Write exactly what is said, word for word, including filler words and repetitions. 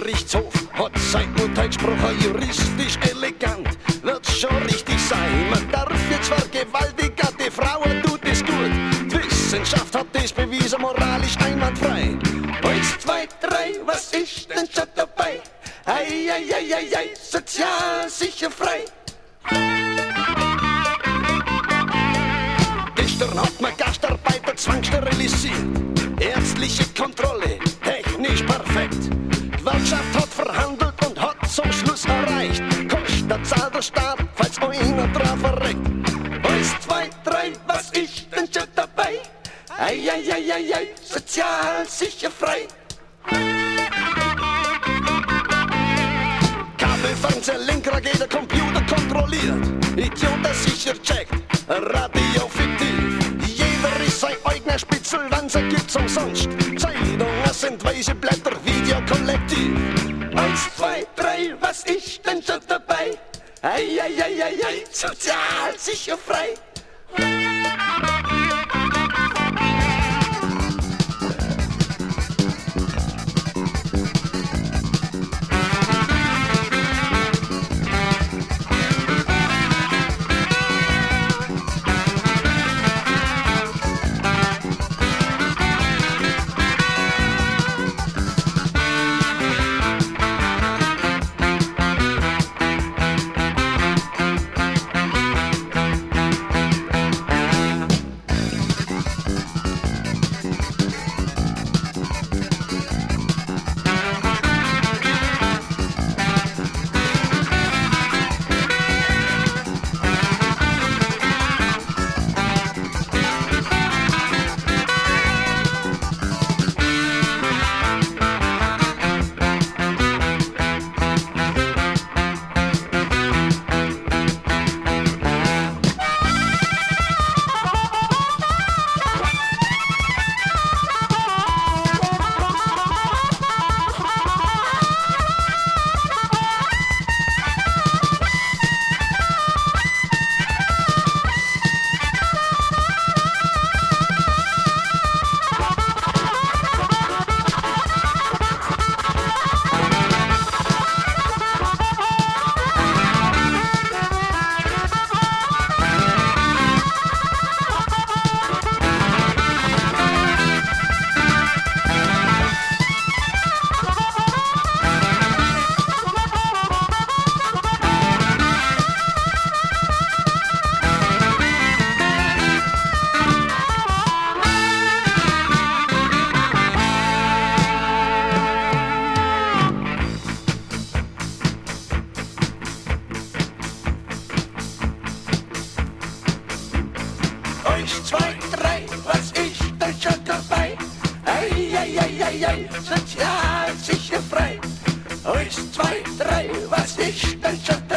Gerichtshof hat sein Urteil gesprochen, juristisch elegant. Wird's schon richtig sein, man darf jetzt vergewaltigen, die Frauen tut es gut. Die Wissenschaft hat das bewiesen, moralisch einwandfrei. Eins, zwei, drei, was ist denn schon dabei? Ei, ei, ei, ei, ei, sozial sicher frei. Gestern hat man Gastarbeiter zwangssterilisiert. Ärztliche Kontrolle, technisch perfekt. Die Wirtschaft hat verhandelt und hat zum Schluss erreicht. Kostet zahlt der Staat, falls einer drauf verreckt. Eins, zwei, drei, was ist denn schon dabei? Ei, ei, ei, ei, ei, sozial sicher frei. Kabelfernseher, Linkrakete, Computer kontrolliert. Idioten sicher checkt, Radio fiktiv. Jeder ist sein eigener Spitzel, Wanzer gibt's umsonst. Zeitungen sind weiße Blätter, Videokollektiv. Eins, zwei, drei, was ist denn schon dabei? Ei, ei, ei, ei, ei, sozial sicher frei. Eins, zwei, drei, was ist denn schon dabei? Ei, ei, ei, ei, ei, sozial sicher frei. Eins, zwei, drei, was ist denn schon dabei?